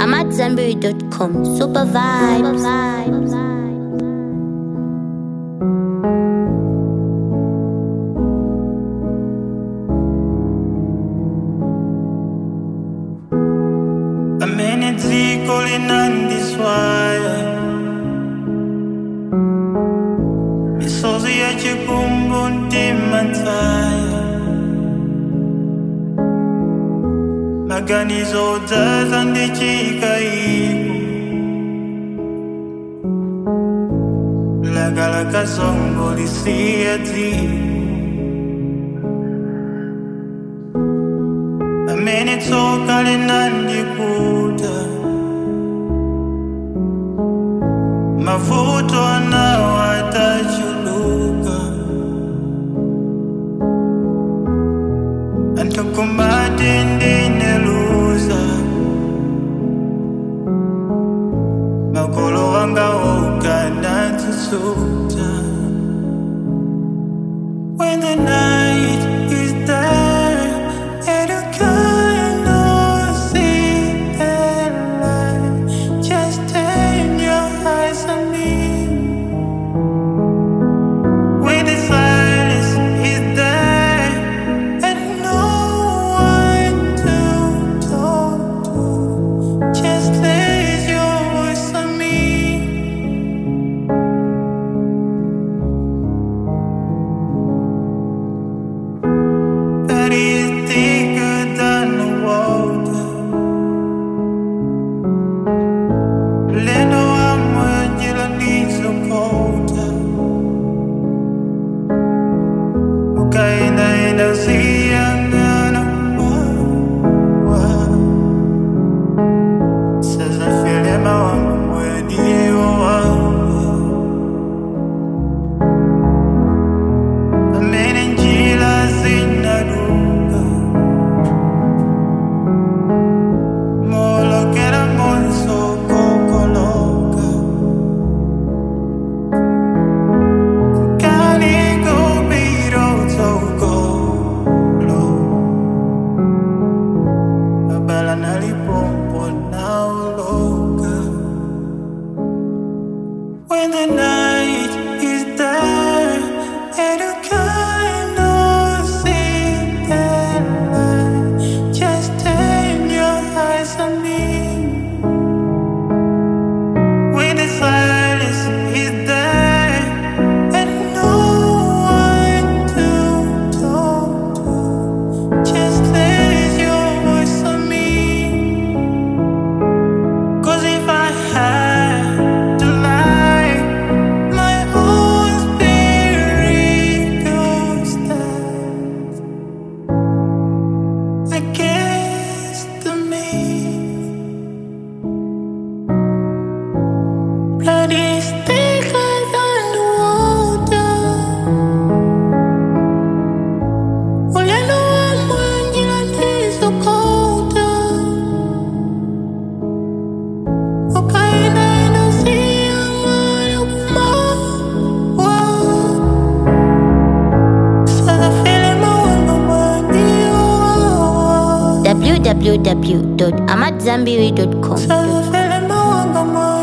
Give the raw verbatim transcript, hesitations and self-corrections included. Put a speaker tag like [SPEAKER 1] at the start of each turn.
[SPEAKER 1] amad zanberry dot com. Super vibes.
[SPEAKER 2] Amenezi kolinandiswaya misozi ya chikumbu ntimanzaya maganizo dzaza ndichikaibu lagalaka zongo lisiya dzibu amene tsoka linandikuta mavuto anawo atachuluka antokumati ndineluza makolo wanga ukanatsuta when the night is there and you cannot see the light, just turn your eyes on me. When the silence is there and no one to talk to, just place your voice on me. That is thicker than the water. Lendo amwejila ndizokota ukaenda enda usiyangana wa sasa filema wangu mwediyo wangu amene njila zinaduka molokera monso kokoloka kanigo biro tokolo abala nalipompo naoloka when the night is there and you cannot see the light, just turn your eyes on me. When the silence is there and no one to talk to, just place your voice on me. 'Cause if I had to lie, my own spirit goes dead against me. Blood is thicker than the water. Ulendo wa mwanjila ndizokota ukaenda enda usiyangana kumawa sasa filema wangu mwediyo wawa
[SPEAKER 1] w w w dot amad zanberry dot com.
[SPEAKER 2] sasa filema wangu mwa